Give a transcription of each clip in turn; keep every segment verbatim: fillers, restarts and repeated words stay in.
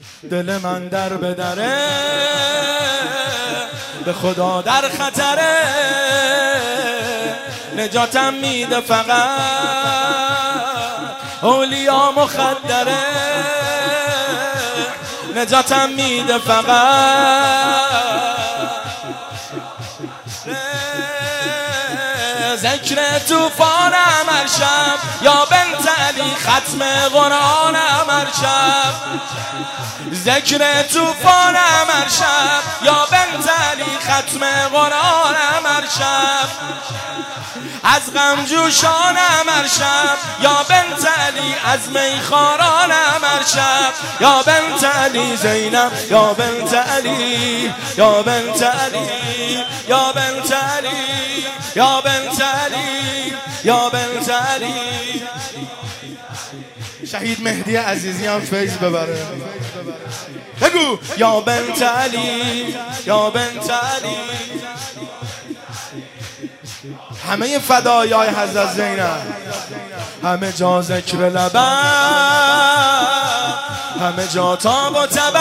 دل من در به دره، به خدا در خطره، نجاتم میده فقط اولیا مخدره، نجاتم میده فقط ذکر توفانم هر شب، یا بنت علی ختم قرآنم هر شب، ذکر توفانم هر شب، یا بنت علی ختم قرآنم هر شب، از غم جوشانم هر شب، یا بنت علی از میخوارانم هر شب، یا بنت علی زینب، یا بنت علی، یا بنت علی، یا بنت علی، یا بنت علی، یا بنت علی. شهید مهدی عزیزی هم فیض ببره. بگو یا بنت علی، یا بنت علی. همه فدایای حضرت زینب، همه جا ذکر لبم، همه جا تاب و تبم،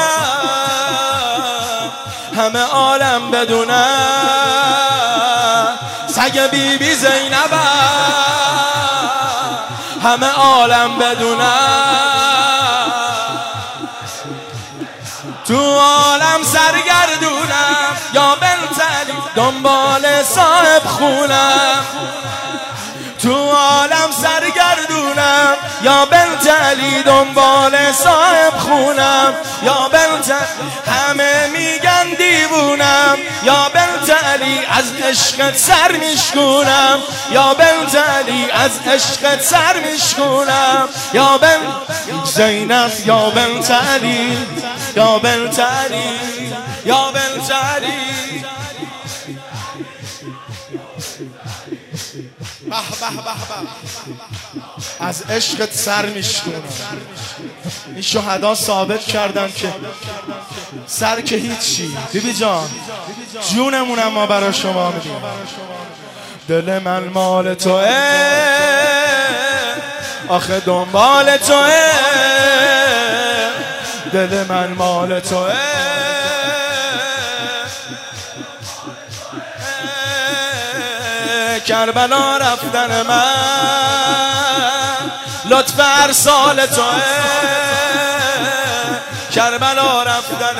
همه عالم بدونم سگ بی بی زینبم، همه عالم بدونم تو عالم سرگردونم، یا بنت علی دنبال صاحب خونم، تو عالم سرگردونم، یا بنت علی دنبال صاحب خونم، یا بنت همه میگن دیوونم، یا بنت علی از عشقت سر میشکونم، یا بنت علی از عشقت سر میشکونم، یا بنت زینب، یا بنت علی، یا بنت علی، یا بنت علی. به به به به، از عشقت سر میشکنم. این شهدا ثابت کردن که سر که هیچی. بیبی جان جونمونم ما برای شما میدیم. دل من مال توه، آخه دنبال توه، دل من مال توه، کربلا رفتن من لطف ارسال توه، کربلا رفتن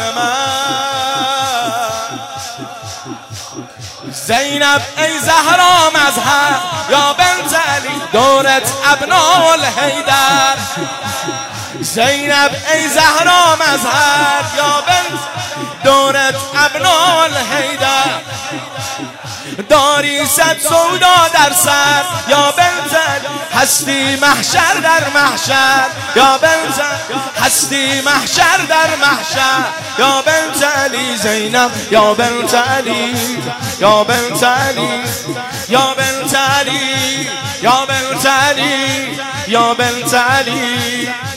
من. زینب ای زهرا مظهر، یا بنت علی دورت ابناء الحیدر، زینب ای زهرا مظهر، یا بنت دورت ابناء الحیدر، داری صد سودا در سر، یا بنت علی هستی محشر در محشر، یا بنت هستی محشر در محشر، یا بنت علی زینب، یا بنت علی، یا بنت علی، یا بنت علی، یا بنت علی، یا بنت علی.